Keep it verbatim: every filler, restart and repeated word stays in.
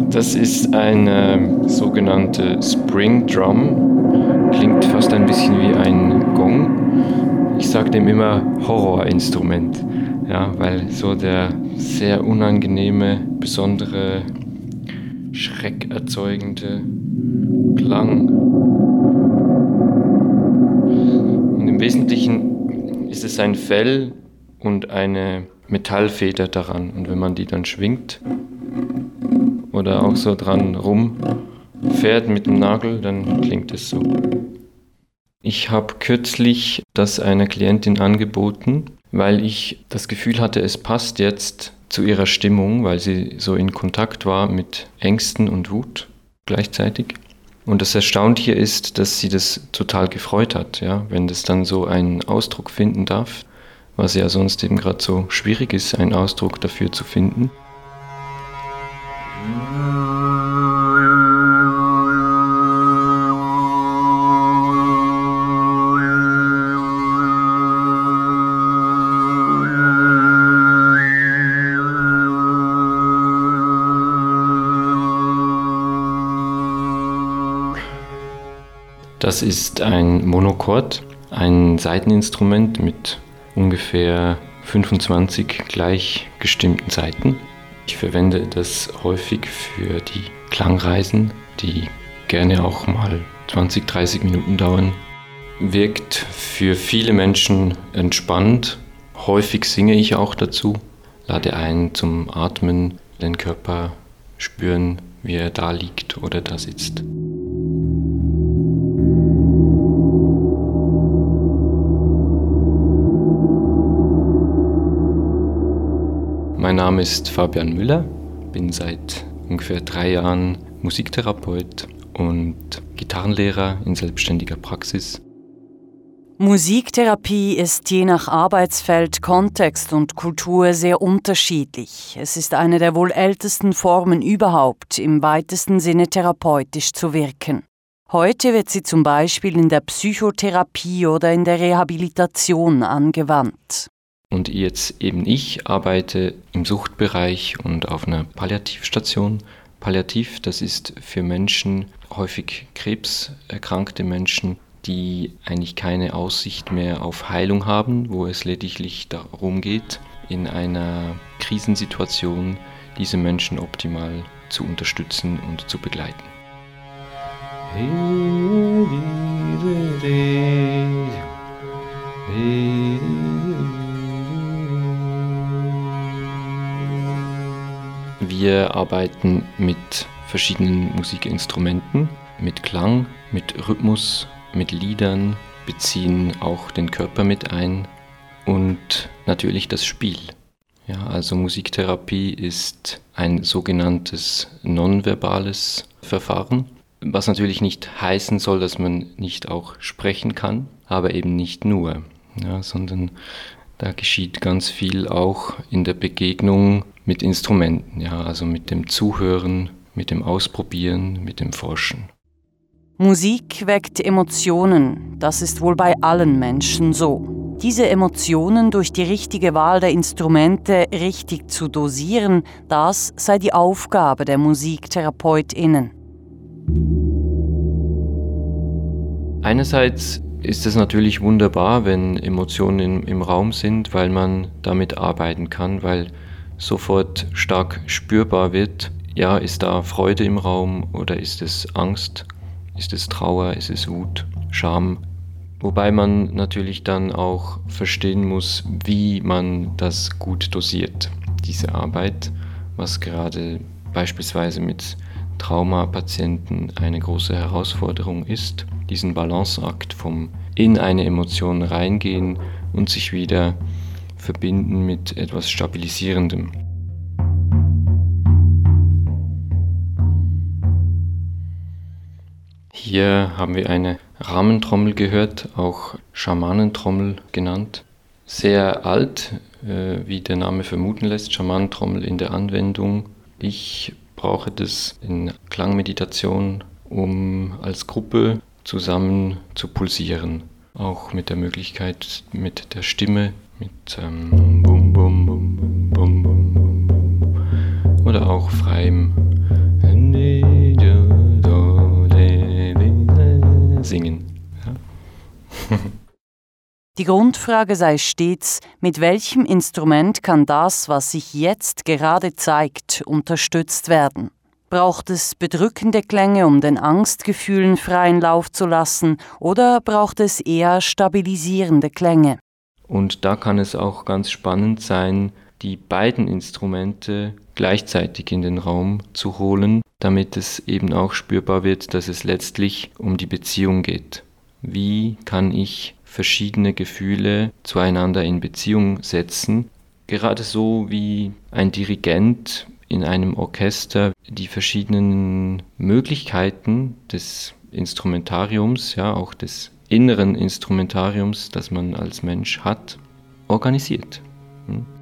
Das ist eine sogenannte Spring Drum. Klingt fast ein bisschen wie ein Gong. Ich sage dem immer Horrorinstrument, ja, weil so der sehr unangenehme, besondere, schreckerzeugende Klang. Und im Wesentlichen ist es ein Fell und eine Metallfeder daran. Und wenn man die dann schwingt oder auch so dran rumfährt mit dem Nagel, dann klingt es so. Ich habe kürzlich das einer Klientin angeboten, weil ich das Gefühl hatte, es passt jetzt zu ihrer Stimmung, weil sie so in Kontakt war mit Ängsten und Wut gleichzeitig. Und das Erstaunliche ist, dass sie das total gefreut hat, ja, wenn das dann so einen Ausdruck finden darf, was ja sonst eben gerade so schwierig ist, einen Ausdruck dafür zu finden. Das ist ein Monochord, ein Saiteninstrument mit ungefähr fünfundzwanzig gleich gestimmten Saiten. Ich verwende das häufig für die Klangreisen, die gerne auch mal zwanzig, dreißig Minuten dauern. Wirkt für viele Menschen entspannt. Häufig singe ich auch dazu, lade ein zum Atmen, den Körper spüren, wie er da liegt oder da sitzt. Mein Name ist Fabian Müller, bin seit ungefähr drei Jahren Musiktherapeut und Gitarrenlehrer in selbstständiger Praxis. Musiktherapie ist je nach Arbeitsfeld, Kontext und Kultur sehr unterschiedlich. Es ist eine der wohl ältesten Formen überhaupt, im weitesten Sinne therapeutisch zu wirken. Heute wird sie zum Beispiel in der Psychotherapie oder in der Rehabilitation angewandt. Und jetzt eben ich arbeite im Suchtbereich und auf einer Palliativstation. Palliativ, das ist für Menschen, häufig krebserkrankte Menschen, die eigentlich keine Aussicht mehr auf Heilung haben, wo es lediglich darum geht, in einer Krisensituation diese Menschen optimal zu unterstützen und zu begleiten. Wir arbeiten mit verschiedenen Musikinstrumenten, mit Klang, mit Rhythmus, mit Liedern, beziehen auch den Körper mit ein und natürlich das Spiel. Ja, also Musiktherapie ist ein sogenanntes nonverbales Verfahren, was natürlich nicht heißen soll, dass man nicht auch sprechen kann, aber eben nicht nur, ja, sondern da geschieht ganz viel auch in der Begegnung mit Instrumenten, ja, also mit dem Zuhören, mit dem Ausprobieren, mit dem Forschen. Musik weckt Emotionen, das ist wohl bei allen Menschen so. Diese Emotionen durch die richtige Wahl der Instrumente richtig zu dosieren, das sei die Aufgabe der MusiktherapeutInnen. Einerseits ist es natürlich wunderbar, wenn Emotionen im, im Raum sind, weil man damit arbeiten kann, weil sofort stark spürbar wird, ja, ist da Freude im Raum oder ist es Angst, ist es Trauer, ist es Wut, Scham. Wobei man natürlich dann auch verstehen muss, wie man das gut dosiert, diese Arbeit, was gerade beispielsweise mit Traumapatienten eine große Herausforderung ist, diesen Balanceakt vom in eine Emotion reingehen und sich wieder verbinden mit etwas Stabilisierendem. Hier haben wir eine Rahmentrommel gehört, auch Schamanentrommel genannt. Sehr alt, äh, wie der Name vermuten lässt, Schamanentrommel in der Anwendung. Ich brauche das in Klangmeditation, um als Gruppe zusammen zu pulsieren. Auch mit der Möglichkeit, mit der Stimme, mit ähm, bum, bum, bum, bum, bum, bum, bum, oder auch freiem Die Grundfrage sei stets, mit welchem Instrument kann das, was sich jetzt gerade zeigt, unterstützt werden? Braucht es bedrückende Klänge, um den Angstgefühlen freien Lauf zu lassen, oder braucht es eher stabilisierende Klänge? Und da kann es auch ganz spannend sein, die beiden Instrumente gleichzeitig in den Raum zu holen, damit es eben auch spürbar wird, dass es letztlich um die Beziehung geht. Wie kann ich verschiedene Gefühle zueinander in Beziehung setzen? Gerade so wie ein Dirigent in einem Orchester die verschiedenen Möglichkeiten des Instrumentariums, ja auch des inneren Instrumentariums, das man als Mensch hat, organisiert.